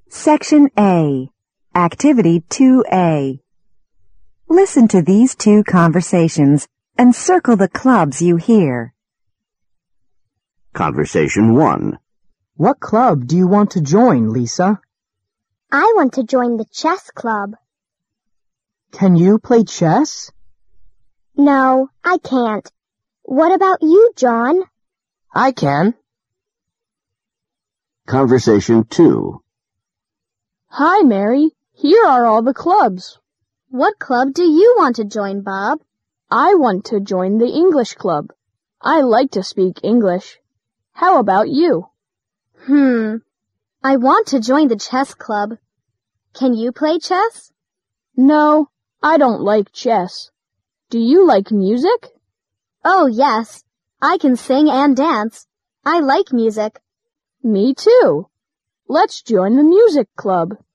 Section A. Activity 2A. Listen to these two conversations and circle the clubs you hear. Conversation 1. What club do you want to join, Lisa? I want to join the chess club. Can you play chess? No, I can't. What about you, John? I can. Conversation 2. Hi, Mary. Here are all the clubs. What club do you want to join, Bob? I want to join the English club. I like to speak English. How about you? I want to join the chess club. Can you play chess? No, I don't like chess. Do you like music? Oh, yes. I can sing and dance. I like music. Me too. Let's join the music club.